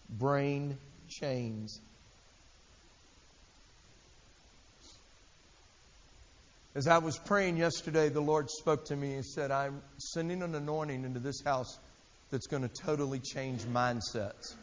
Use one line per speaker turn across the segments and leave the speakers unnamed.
brain chains. As I was praying yesterday, the Lord spoke to me and said, I'm sending an anointing into this house that's going to totally change mindsets.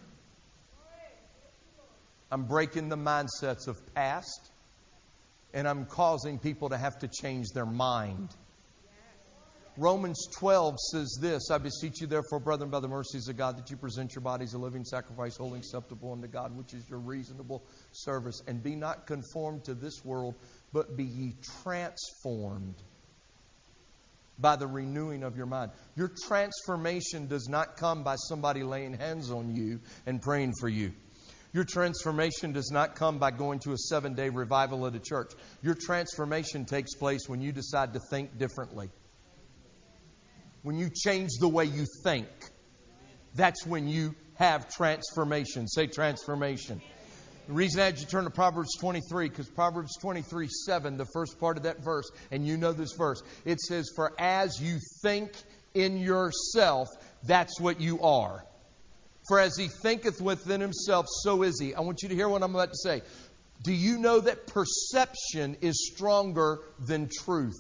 I'm breaking the mindsets of past, and I'm causing people to have to change their mind. Romans 12 says this, I beseech you therefore, brethren, by the mercies of God, that you present your bodies a living sacrifice, holy and acceptable unto God, which is your reasonable service. And be not conformed to this world, but be ye transformed by the renewing of your mind. Your transformation does not come by somebody laying hands on you and praying for you. Your transformation does not come by going to a 7-day revival at a church. Your transformation takes place when you decide to think differently. When you change the way you think, that's when you have transformation. Say transformation. The reason I had you turn to Proverbs 23, because Proverbs 23:7, the first part of that verse, and you know this verse, it says, for as you think in yourself, that's what you are. For as he thinketh within himself, so is he. I want you to hear what I'm about to say. Do you know that perception is stronger than truth?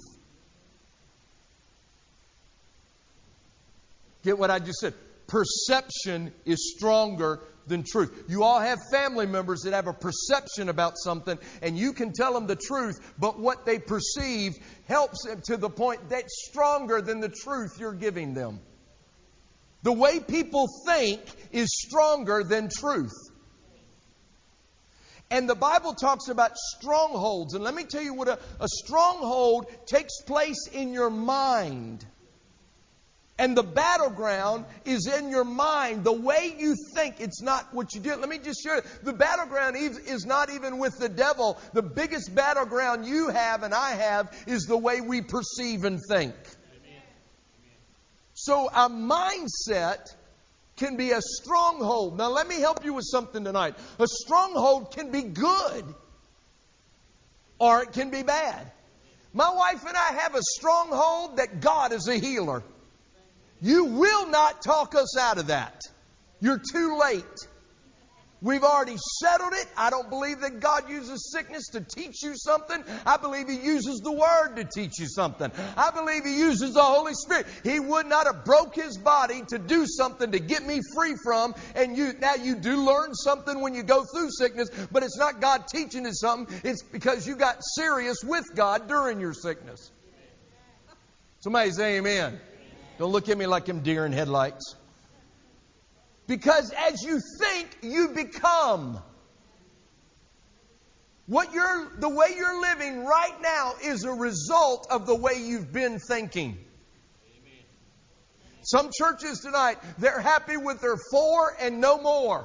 Get what I just said. Perception is stronger than truth. You all have family members that have a perception about something, and you can tell them the truth, but what they perceive helps them to the point that's stronger than the truth you're giving them. The way people think is stronger than truth. And the Bible talks about strongholds. And let me tell you what a stronghold takes place in your mind. And the battleground is in your mind. The way you think, it's not what you do. Let me just share. The battleground is not even with the devil. The biggest battleground you have and I have is the way we perceive and think. So our mindset can be a stronghold. Now let me help you with something tonight. A stronghold can be good or it can be bad. My wife and I have a stronghold that God is a healer. You will not talk us out of that. You're too late. We've already settled it. I don't believe that God uses sickness to teach you something. I believe He uses the Word to teach you something. I believe He uses the Holy Spirit. He would not have broke His body to do something to get me free from. And now you do learn something when you go through sickness, but it's not God teaching you something. It's because you got serious with God during your sickness. Somebody say amen. Don't look at me like I'm deer in headlights. Because as you think, you become. The way you're living right now is a result of the way you've been thinking. Amen. Some churches tonight, they're happy with their 4 and no more.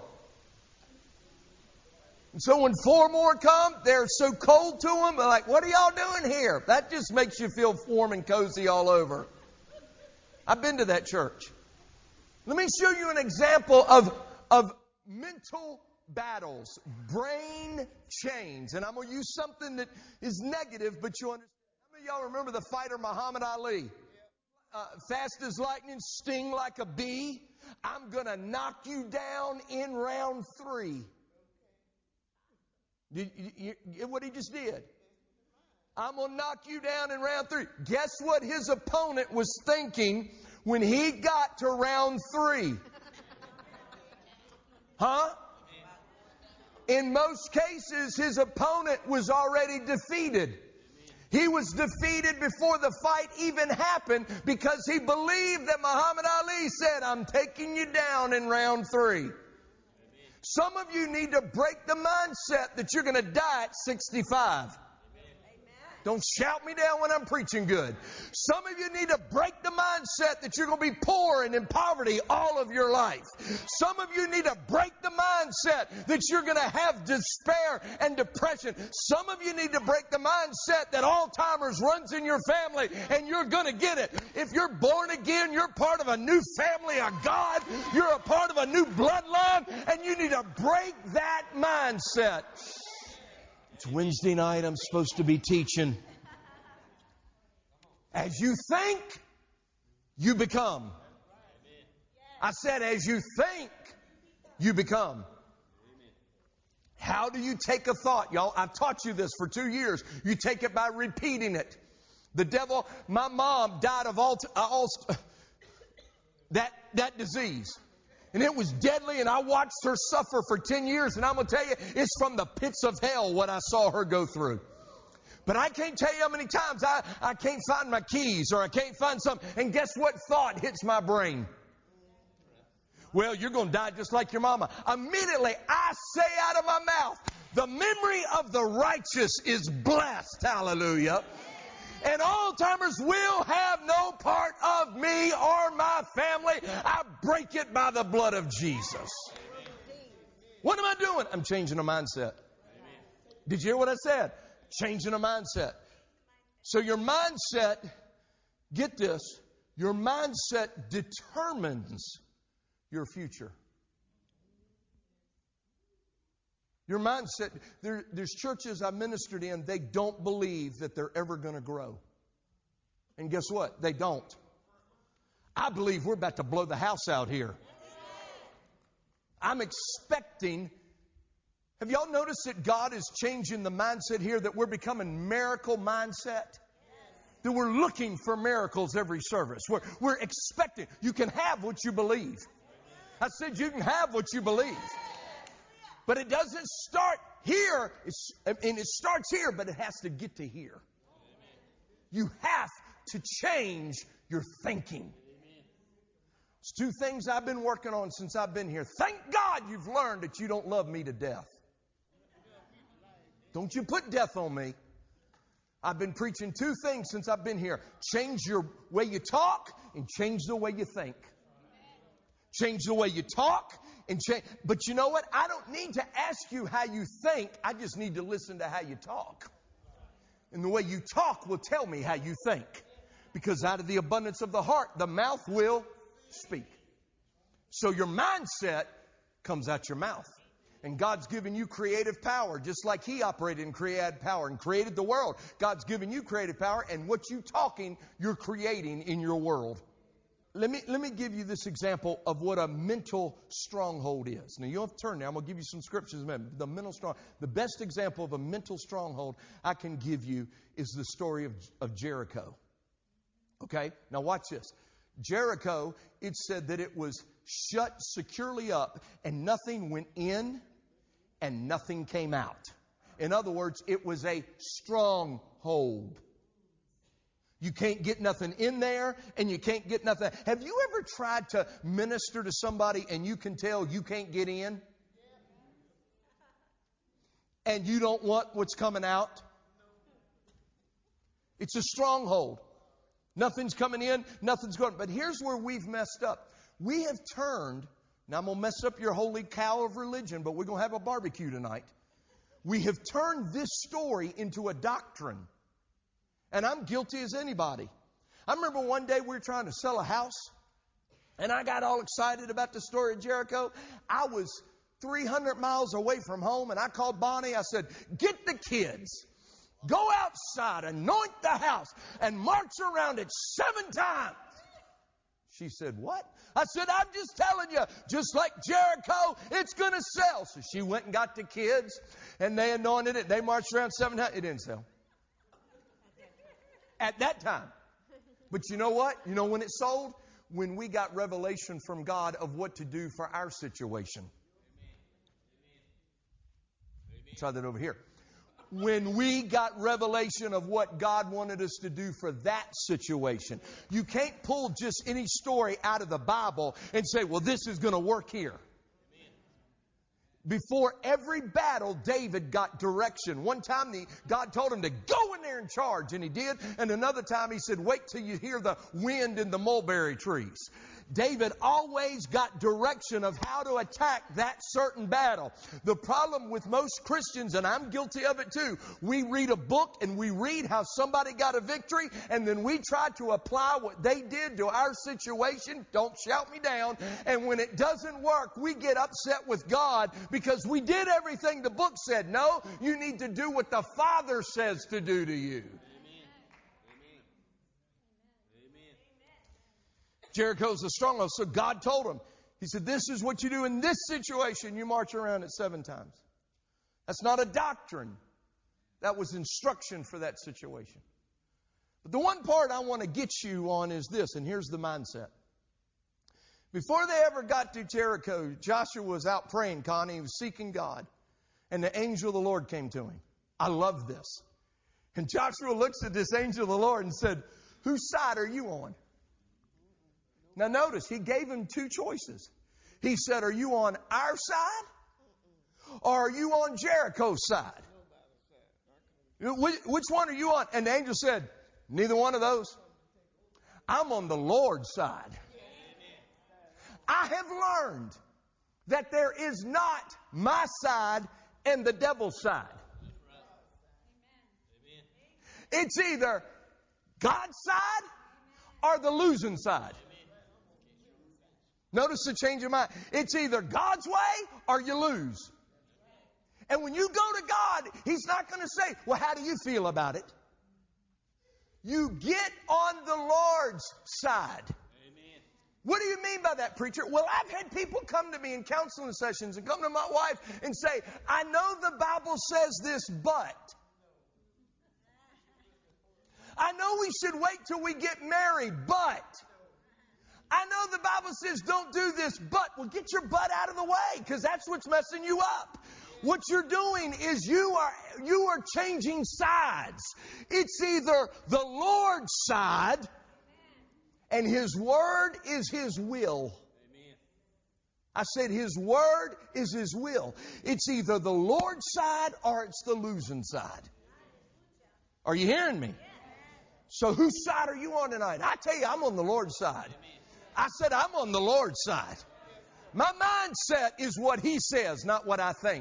And so when 4 more come, they're so cold to them. They're like, what are y'all doing here? That just makes you feel warm and cozy all over. I've been to that church. Let me show you an example of mental battles, brain chains. And I'm going to use something that is negative, but you understand. How many of y'all remember the fighter Muhammad Ali? Fast as lightning, sting like a bee. I'm going to knock you down in round 3. What he just did? I'm going to knock you down in round 3. Guess what his opponent was thinking when he got to round 3? Huh? In most cases, his opponent was already defeated. He was defeated before the fight even happened because he believed that Muhammad Ali said, I'm taking you down in round 3. Some of you need to break the mindset that you're going to die at 65. Don't shout me down when I'm preaching good. Some of you need to break the mindset that you're going to be poor and in poverty all of your life. Some of you need to break the mindset that you're going to have despair and depression. Some of you need to break the mindset that Alzheimer's runs in your family and you're going to get it. If you're born again, you're part of a new family of God. You're a part of a new bloodline, and you need to break that mindset. It's Wednesday night. I'm supposed to be teaching. As you think, you become. I said, as you think, you become. How do you take a thought? Y'all, I've taught you this for 2 years. You take it by repeating it. The devil, my mom died of that disease. And it was deadly, and I watched her suffer for 10 years. And I'm going to tell you, it's from the pits of hell what I saw her go through. But I can't tell you how many times I can't find my keys, or I can't find something. And guess what thought hits my brain? Well, you're going to die just like your mama. Immediately, I say out of my mouth, the memory of the righteous is blessed. Hallelujah. And Alzheimer's will have no part of me or my family. I break it by the blood of Jesus. What am I doing? I'm changing a mindset. Did you hear what I said? Changing a mindset. So your mindset, get this, your mindset determines your future. Your mindset, there's churches I ministered in, they don't believe that they're ever going to grow. And guess what? They don't. I believe we're about to blow the house out here. I'm expecting. Have y'all noticed that God is changing the mindset here, that we're becoming miracle mindset? That we're looking for miracles every service. We're expecting. You can have what you believe. I said you can have what you believe. But it doesn't start here. And it starts here, but it has to get to here. You have to change your thinking. It's 2 things I've been working on since I've been here. Thank God you've learned that you don't love me to death. Don't you put death on me. I've been preaching 2 things since I've been here. Change your way you talk and change the way you think. Change the way you talk and change. But you know what? I don't need to ask you how you think. I just need to listen to how you talk. And the way you talk will tell me how you think. Because out of the abundance of the heart, the mouth will speak. So your mindset comes out your mouth. And God's given you creative power, just like He operated in creative power and created the world. God's given you creative power, and what you talking, you're creating in your world. Let me give you this example of what a mental stronghold is. Now, you don't have to turn there. I'm going to give you some scriptures. The best example of a mental stronghold I can give you is the story of Jericho. Okay? Now, watch this. Jericho, it said that it was shut securely up, and nothing went in and nothing came out. In other words, it was a stronghold. You can't get nothing in there, and you can't get nothing. Have you ever tried to minister to somebody and you can tell you can't get in? And you don't want what's coming out? It's a stronghold. Nothing's coming in, nothing's going. But here's where we've messed up. We have turned, now I'm going to mess up your holy cow of religion, but we're going to have a barbecue tonight. We have turned this story into a doctrine. And I'm guilty as anybody. I remember one day we were trying to sell a house, and I got all excited about the story of Jericho. I was 300 miles away from home, and I called Bonnie. I said, get the kids. Go outside, anoint the house, and march around it 7 times. She said, what? I said, I'm just telling you, just like Jericho, it's going to sell. So she went and got the kids, and they anointed it. They marched around 7 times. It didn't sell. At that time. But you know what? You know when it sold? When we got revelation from God of what to do for our situation. Try that over here. When we got revelation of what God wanted us to do for that situation. You can't pull just any story out of the Bible and say, well, this is going to work here. Before every battle, David got direction. One time, God told him to go in there and charge, and he did. And another time, he said, wait till you hear the wind in the mulberry trees. David always got direction of how to attack that certain battle. The problem with most Christians, and I'm guilty of it too, we read a book and we read how somebody got a victory, and then we try to apply what they did to our situation. Don't shout me down. And when it doesn't work, we get upset with God because we did everything the book said. No, you need to do what the Father says to do to you. Jericho's a stronghold. So God told him, He He said, this is what you do in this situation. You march around it 7 times. That's not a doctrine. That was instruction for that situation. But the one part I want to get you on is this, and here's the mindset. Before they ever got to Jericho, Joshua was out praying, Connie. He was seeking God. And the angel of the Lord came to him. I love this. And Joshua looks at this angel of the Lord and said, whose side are you on? Now notice, he gave him 2 choices. He said, are you on our side? Or are you on Jericho's side? Which one are you on? And the angel said, neither one of those. I'm on the Lord's side. I have learned that there is not my side and the devil's side. It's either God's side or the losing side. Notice the change of mind. It's either God's way or you lose. And when you go to God, He's not going to say, well, how do you feel about it? You get on the Lord's side. Amen. What do you mean by that, preacher? Well, I've had people come to me in counseling sessions and come to my wife and say, I know the Bible says this, but I know we should wait till we get married, but I know the Bible says don't do this, but well, get your butt out of the way because that's what's messing you up. What you're doing is you are changing sides. It's either the Lord's side and His Word is His will. I said His Word is His will. It's either the Lord's side or it's the losing side. Are you hearing me? So whose side are you on tonight? I tell you, I'm on the Lord's side. I said I'm on the Lord's side. My mindset is what He says, not what I think.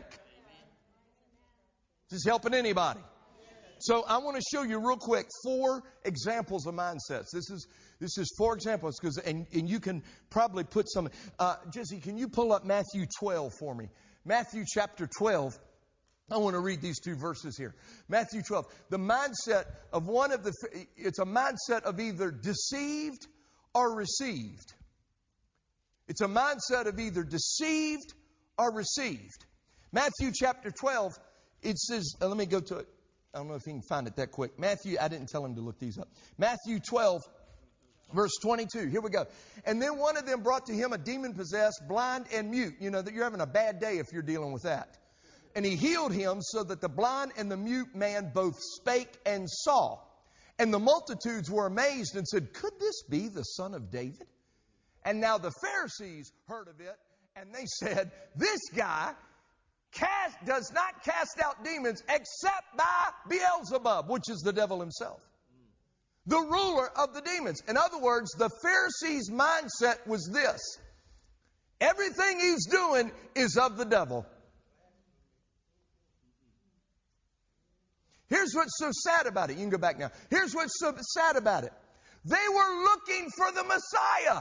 Is this helping anybody? So I want to show you real quick 4 examples of mindsets. This is 4 examples because and you can probably put some. Jesse, can you pull up Matthew 12 for me? Matthew chapter 12. I want to read these 2 verses here. Matthew 12. The mindset of it's a mindset of either deceived or received. It's a mindset of either deceived or received. Matthew chapter 12. It says, let me go to it. I don't know if you can find it that quick. Matthew, I didn't tell him to look these up. Matthew 12, verse 22. Here we go. And then one of them brought to him a demon-possessed, blind and mute. You know that you're having a bad day if you're dealing with that. And he healed him so that the blind and the mute man both spake and saw. And the multitudes were amazed and said, could this be the Son of David? And now the Pharisees heard of it, and they said, this guy does not cast out demons except by Beelzebub, which is the devil himself, the ruler of the demons. In other words, the Pharisees' mindset was this: everything he's doing is of the devil. Here's what's so sad about it. You can go back now. Here's what's so sad about it. They were looking for the Messiah.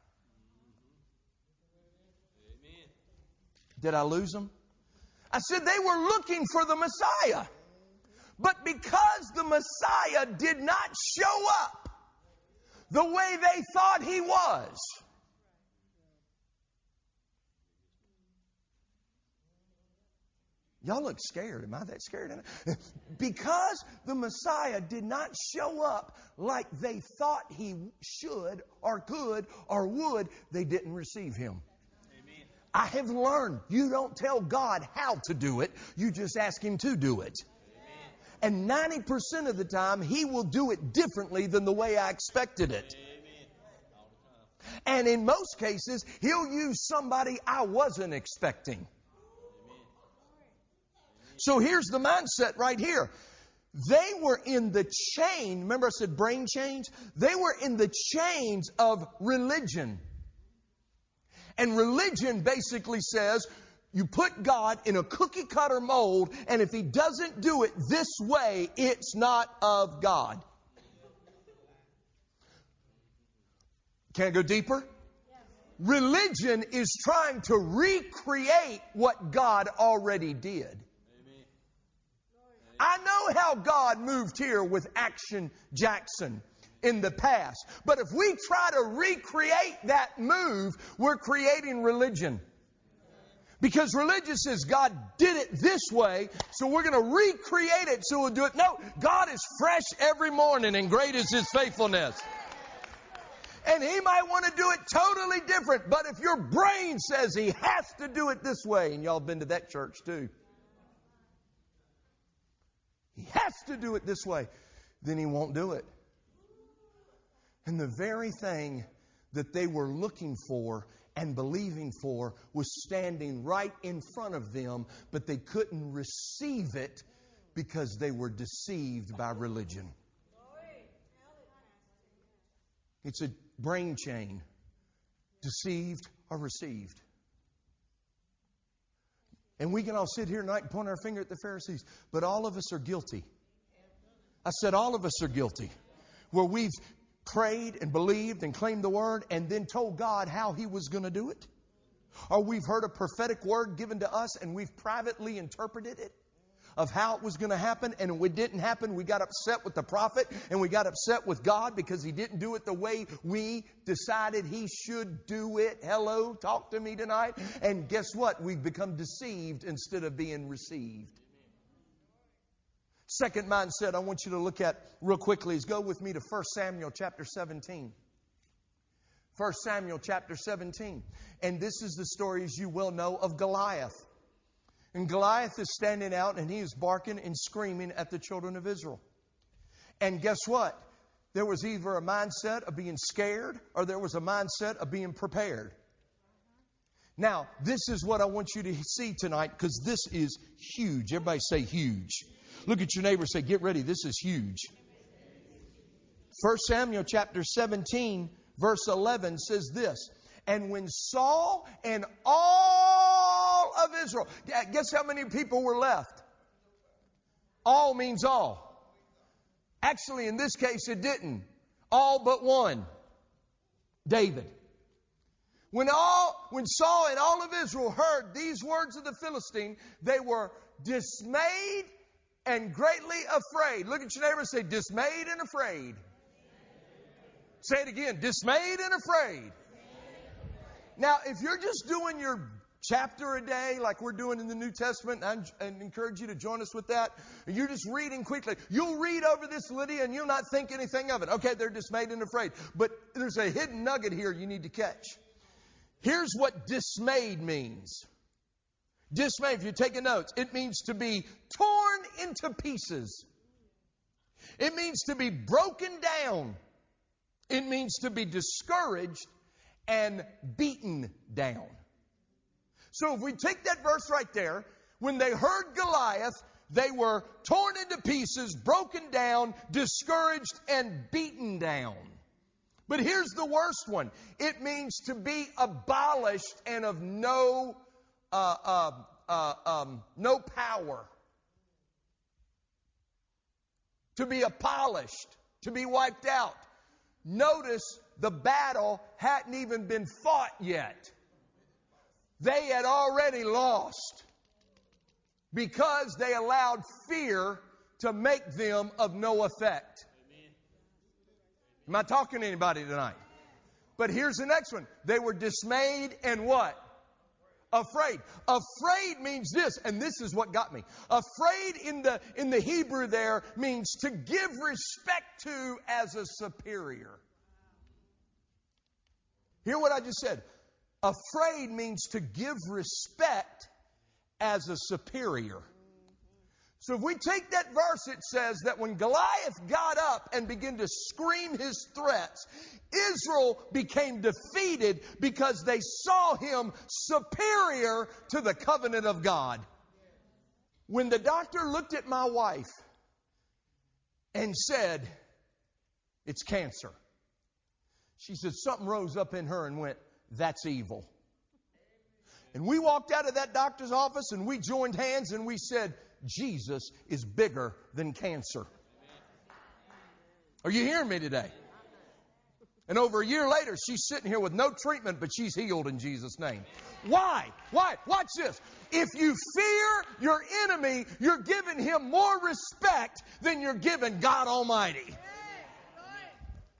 Did I lose them? I said they were looking for the Messiah. But because the Messiah did not show up the way they thought He was, y'all look scared. Am I that scared? Because the Messiah did not show up like they thought He should or could or would, they didn't receive Him. I have learned you don't tell God how to do it. You just ask Him to do it. And 90% of the time, He will do it differently than the way I expected it. And in most cases, He'll use somebody I wasn't expecting. So here's the mindset right here. They were in the chain. Remember I said brain chains? They were in the chains of religion. And religion basically says you put God in a cookie cutter mold, and if He doesn't do it this way, it's not of God. Can I go deeper? Religion is trying to recreate what God already did. I know how God moved here with Action Jackson. in the past. But if we try to recreate that move, we're creating religion. Because religion says God did it this way, so we're going to recreate it so we'll do it. No, God is fresh every morning and great is His faithfulness. And He might want to do it totally different, but if your brain says He has to do it this way, and y'all have been to that church too, He has to do it this way, then He won't do it. And the very thing that they were looking for and believing for was standing right in front of them, but they couldn't receive it because they were deceived by religion. It's a brain chain. Deceived or received. And we can all sit here tonight and point our finger at the Pharisees, but all of us are guilty. I said all of us are guilty. Where we've prayed and believed and claimed the word and then told God how He was going to do it. Or we've heard a prophetic word given to us and we've privately interpreted it of how it was going to happen, and when it didn't happen, we got upset with the prophet and we got upset with God because He didn't do it the way we decided He should do it. Hello, talk to me tonight. And guess what? We've become deceived instead of being received. Second mindset I want you to look at real quickly is go with me to 1 Samuel chapter 17. 1 Samuel chapter 17. And this is the story, as you well know, of Goliath. And Goliath is standing out and he is barking and screaming at the children of Israel. And guess what? There was either a mindset of being scared or there was a mindset of being prepared. Now, this is what I want you to see tonight because this is huge. Everybody say huge. Look at your neighbor and say, get ready, this is huge. 1 Samuel chapter 17, verse 11 says this. And when Saul and all of Israel, guess how many people were left? All means all. Actually, in this case, it didn't. All but one. David. When Saul and all of Israel heard these words of the Philistine, they were dismayed and greatly afraid. Look at your neighbor and say, dismayed and afraid. Say it again, dismayed and afraid. Now, if you're just doing your chapter a day like we're doing in the New Testament, and I encourage you to join us with that, and you're just reading quickly, you'll read over this, Lydia, and you'll not think anything of it. Okay, they're dismayed and afraid. But there's a hidden nugget here you need to catch. Here's what dismayed means. Dismay, if you're taking notes, it means to be torn into pieces. It means to be broken down. It means to be discouraged and beaten down. So if we take that verse right there, when they heard Goliath, they were torn into pieces, broken down, discouraged, and beaten down. But here's the worst one. It means to be abolished and of no power. To be abolished. To be wiped out. Notice the battle hadn't even been fought yet. They had already lost because they allowed fear to make them of no effect. Am I talking to anybody tonight? But here's the next one. They were dismayed and what? Afraid. Afraid means this, and this is what got me. Afraid in the Hebrew there means to give respect to as a superior. Hear what I just said. Afraid means to give respect as a superior. So if we take that verse, it says that when Goliath got up and began to scream his threats, Israel became defeated because they saw him superior to the covenant of God. When the doctor looked at my wife and said, it's cancer, she said something rose up in her and went, that's evil. And we walked out of that doctor's office and we joined hands and we said, Jesus is bigger than cancer. Are you hearing me today? And over a year later, she's sitting here with no treatment, but she's healed in Jesus' name. Why? Why? Watch this. If you fear your enemy, you're giving him more respect than you're giving God Almighty.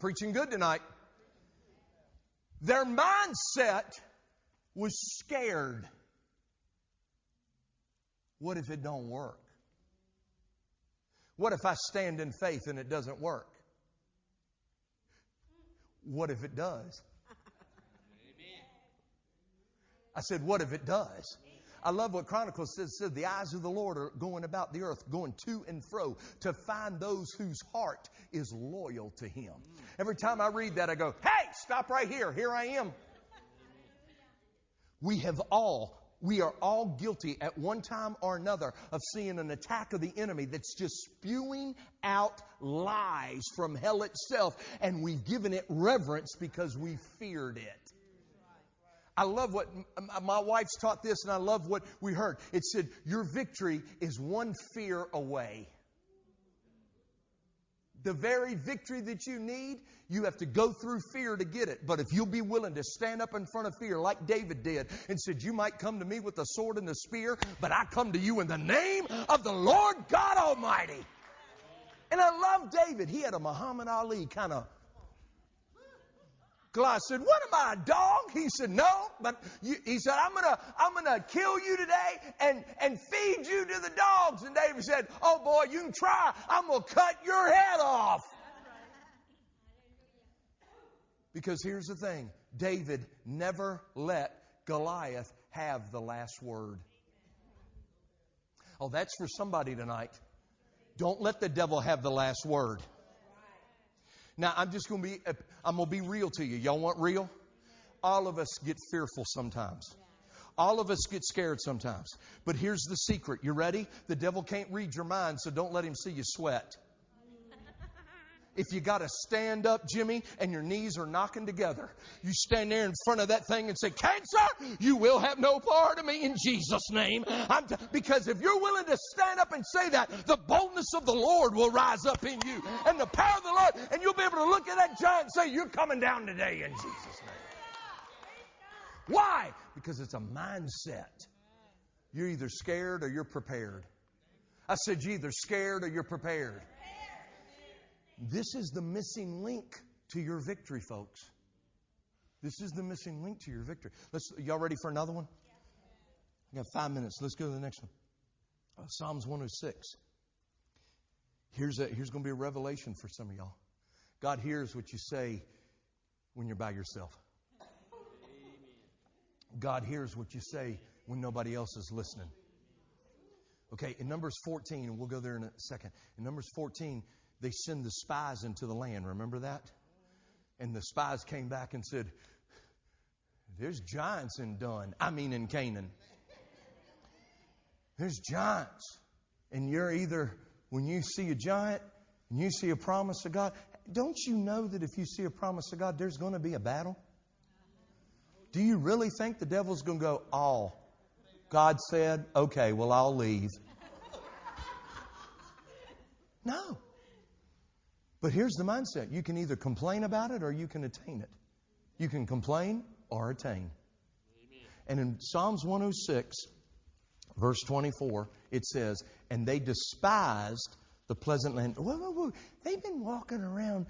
preaching good tonight. Their mindset was scared. What if it don't work? What if I stand in faith and it doesn't work? What if it does? I said, what if it does? I love what Chronicles says, the eyes of the Lord are going about the earth, going to and fro to find those whose heart is loyal to Him. Every time I read that, I go, hey, stop right here. Here I am. We are all guilty at one time or another of seeing an attack of the enemy that's just spewing out lies from hell itself, and we've given it reverence because we feared it. I love what my wife's taught this, and I love what we heard. It said, your victory is one fear away. The very victory that you need, you have to go through fear to get it. But if you'll be willing to stand up in front of fear like David did and said, you might come to me with the sword and the spear, but I come to you in the name of the Lord God Almighty. And I love David. He had a Muhammad Ali kind of. Goliath said, what am I, a dog? He said, no, but he said, I'm gonna kill you today and feed you to the dogs. And David said, oh boy, you can try. I'm going to cut your head off. Because here's the thing. David never let Goliath have the last word. Oh, that's for somebody tonight. Don't let the devil have the last word. Now, I'm going to be real to you. Y'all want real? All of us get fearful sometimes. All of us get scared sometimes. But here's the secret. You ready? The devil can't read your mind, so don't let him see you sweat. If you got to stand up, Jimmy, and your knees are knocking together, you stand there in front of that thing and say, cancer, you will have no part of me in Jesus' name. Because if you're willing to stand up and say that, the boldness of the Lord will rise up in you. And the power of the Lord, and you'll be able to look at that giant and say, you're coming down today in Jesus' name. Why? Because it's a mindset. You're either scared or you're prepared. I said, you're either scared or you're prepared. This is the missing link to your victory, folks. This is the missing link to your victory. Y'all ready for another one? I got 5 minutes. Let's go to the next one. Psalms 106. Here's going to be a revelation for some of y'all. God hears what you say when you're by yourself. God hears what you say when nobody else is listening. Okay, in Numbers 14, and we'll go there in a second. In Numbers 14, they send the spies into the land. Remember that? And the spies came back and said, there's giants in Canaan. There's giants. And you're either, when you see a giant and you see a promise of God, don't you know that if you see a promise of God, there's going to be a battle? Do you really think the devil's going to go, oh, God said, okay, well, I'll leave? No. But here's the mindset. You can either complain about it or you can attain it. You can complain or attain. And in Psalms 106, verse 24, it says, and they despised the pleasant land. Whoa. They've been walking around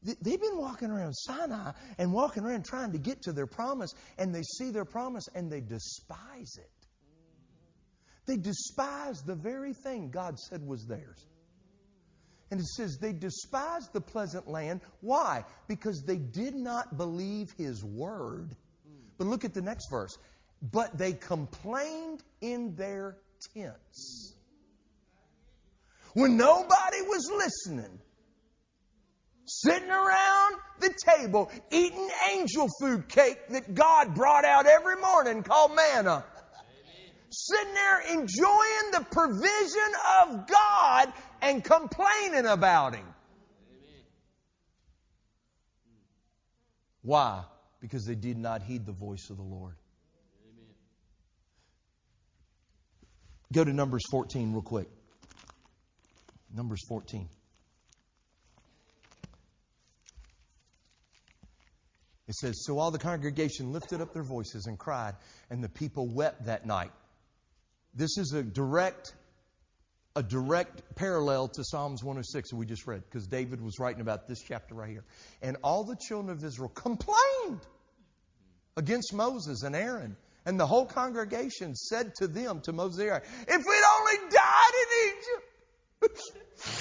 Sinai and walking around trying to get to their promise, and they see their promise and they despise it. They despise the very thing God said was theirs. And it says they despised the pleasant land. Why? Because they did not believe His word. But look at the next verse. But they complained in their tents. When nobody was listening, sitting around the table, eating angel food cake that God brought out every morning called manna. Sitting there enjoying the provision of God and complaining about Him. Why? Because they did not heed the voice of the Lord. Go to Numbers 14 real quick. Numbers 14. It says, so all the congregation lifted up their voices and cried, and the people wept that night. This is a direct a direct parallel to Psalms 106 that we just read, because David was writing about this chapter right here. And all the children of Israel complained against Moses and Aaron. And the whole congregation said to them, to Moses and Aaron, if we'd only died in Egypt,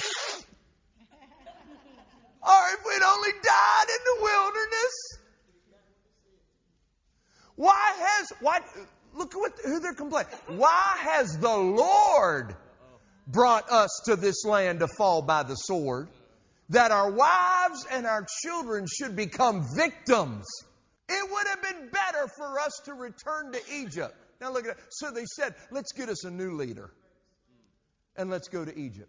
or if we'd only died in the wilderness. Look at who they're complaining. Why has the Lord brought us to this land to fall by the sword, that our wives and our children should become victims? It would have been better for us to return to Egypt. Now look at that. So they said, let's get us a new leader. And let's go to Egypt.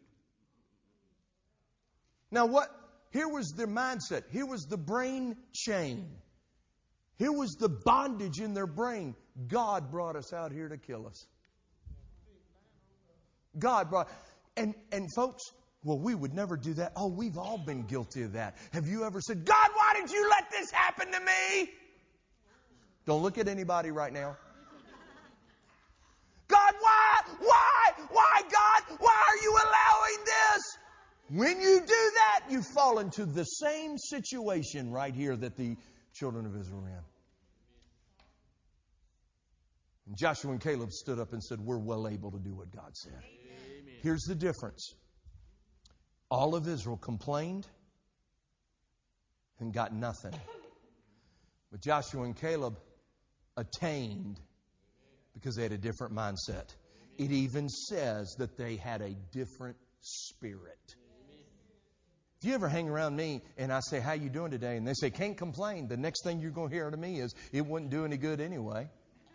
Now here was their mindset. Here was the brain chain. Here was the bondage in their brain. God brought us out here to kill us. God brought... And folks, well, we would never do that. Oh, we've all been guilty of that. Have you ever said, God, why did you let this happen to me? Don't look at anybody right now. God, why? Why, God? Why are you allowing this? When you do that, you fall into the same situation right here that the children of Israel were in. And Joshua and Caleb stood up and said, we're well able to do what God said. Amen. Here's the difference. All of Israel complained and got nothing. But Joshua and Caleb attained because they had a different mindset. It even says that they had a different spirit. If you ever hang around me and I say, how you doing today? And they say, can't complain. The next thing you're going to hear out of me is, it wouldn't do any good anyway.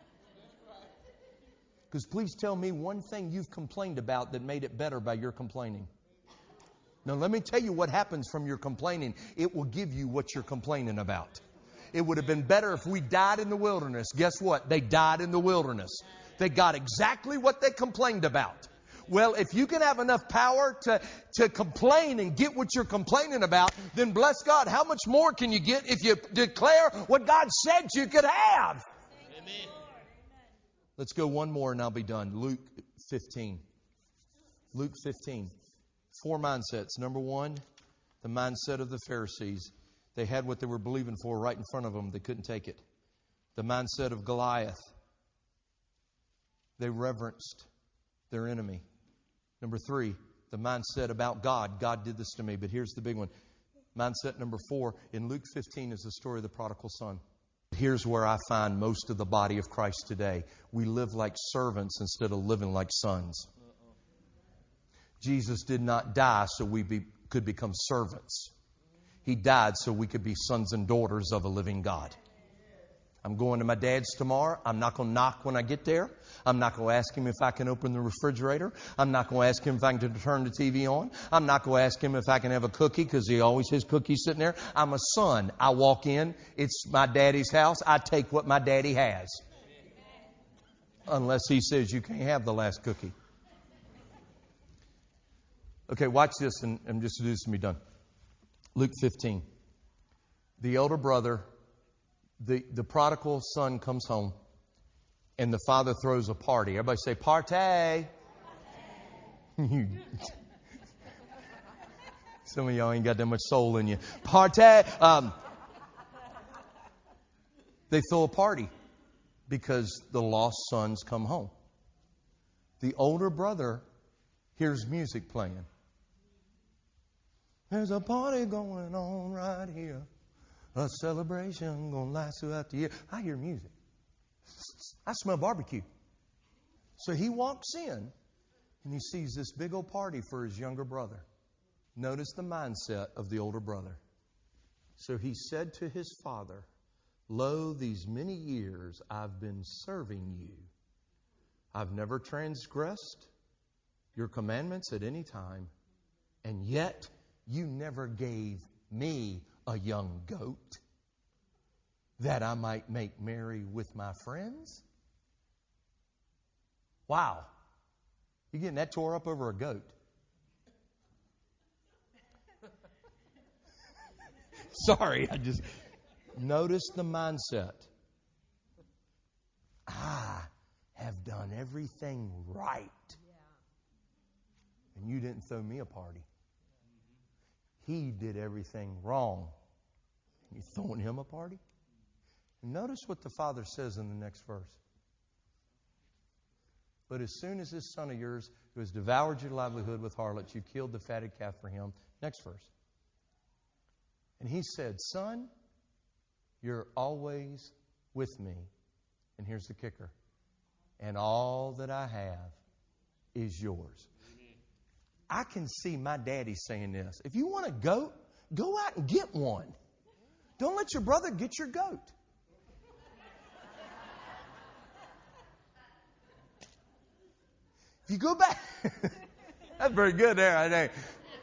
Because please tell me one thing you've complained about that made it better by your complaining. Now let me tell you what happens from your complaining. It will give you what you're complaining about. It would have been better if we died in the wilderness. Guess what? They died in the wilderness. They got exactly what they complained about. Well, if you can have enough power to complain and get what you're complaining about, then bless God, how much more can you get if you declare what God said you could have? Amen. Let's go one more and I'll be done. Luke 15. Luke 15. 4 mindsets. Number 1, the mindset of the Pharisees. They had what they were believing for right in front of them. They couldn't take it. The mindset of Goliath. They reverenced their enemy. Number 3, the mindset about God. God did this to me. But here's the big one. Mindset number 4 in Luke 15 is the story of the prodigal son. Here's where I find most of the body of Christ today. We live like servants instead of living like sons. Jesus did not die so we could become servants. He died so we could be sons and daughters of a living God. I'm going to my dad's tomorrow. I'm not going to knock when I get there. I'm not going to ask him if I can open the refrigerator. I'm not going to ask him if I can turn the TV on. I'm not going to ask him if I can have a cookie because he always has cookies sitting there. I'm a son. I walk in. It's my daddy's house. I take what my daddy has. Unless he says you can't have the last cookie. Okay, watch this and I'm just this to be done. Luke 15. The elder brother, the prodigal son comes home and the father throws a party. Everybody say, party. Some of y'all ain't got that much soul in you. Party. They throw a party because the lost sons come home. The older brother hears music playing. There's a party going on right here. A celebration going to last throughout the year. I hear music. I smell barbecue. So he walks in and he sees this big old party for his younger brother. Notice the mindset of the older brother. So he said to his father, lo, these many years I've been serving you. I've never transgressed your commandments at any time. And yet you never gave me a young goat that I might make merry with my friends. Wow. You getting that tore up over a goat? Sorry, I just notice the mindset. I have done everything right. and you didn't throw me a party. He did everything wrong. You throwing him a party? Notice what the father says in the next verse. But as soon as this son of yours, who has devoured your livelihood with harlots, you killed the fatted calf for him. Next verse. And he said, Son, you're always with me. And here's the kicker. And all that I have is yours. I can see my daddy saying this. If you want a goat, go out and get one. Don't let your brother get your goat. If you go back, that's very good there, I think.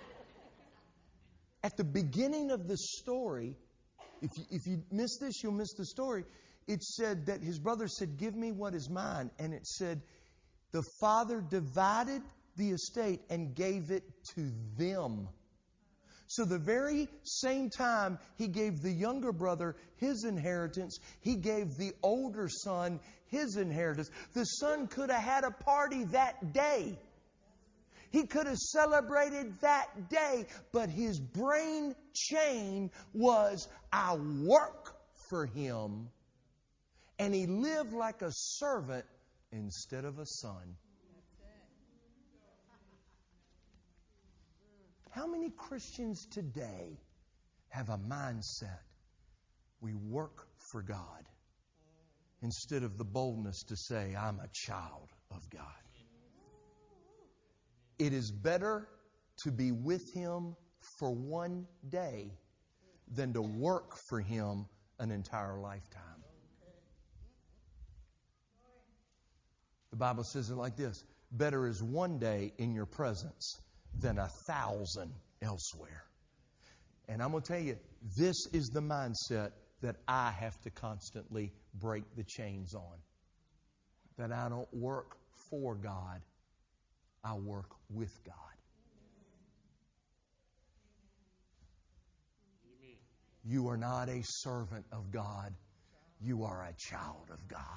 At the beginning of the story, if you miss this, you'll miss the story. It said that his brother said, give me what is mine. And it said, the father divided the estate and gave it to them. So the very same time he gave the younger brother his inheritance, he gave the older son his inheritance. The son could have had a party that day. He could have celebrated that day. But his brain chain was, I work for him. And he lived like a servant instead of a son. How many Christians today have a mindset? We work for God instead of the boldness to say, I'm a child of God. It is better to be with Him for one day than to work for Him an entire lifetime. The Bible says it like this. Better is one day in your presence than 1,000 elsewhere. And I'm going to tell you, this is the mindset that I have to constantly break the chains on. That I don't work for God, I work with God. You are not a servant of God, you are a child of God.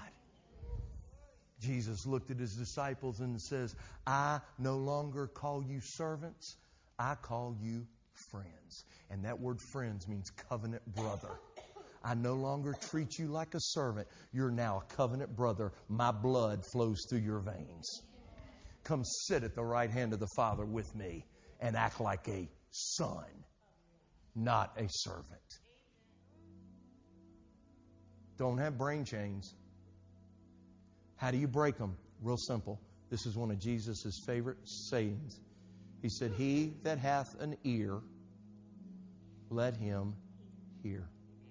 Jesus looked at His disciples and says, I no longer call you servants, I call you friends. And that word friends means covenant brother. I no longer treat you like a servant. You're now a covenant brother. My blood flows through your veins. Come sit at the right hand of the Father with me and act like a son, not a servant. Don't have brain chains. How do you break them? Real simple. This is one of Jesus' favorite sayings. He said, He that hath an ear, let him hear.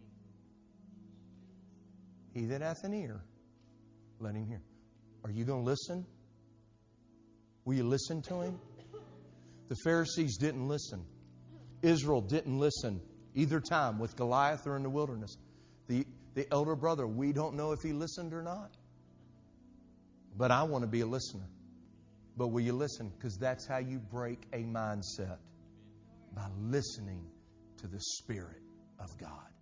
He that hath an ear, let him hear. Are you going to listen? Will you listen to Him? The Pharisees didn't listen. Israel didn't listen either time with Goliath or in the wilderness. The elder brother, we don't know if he listened or not. But I want to be a listener. But will you listen? Because that's how you break a mindset. By listening to the Spirit of God.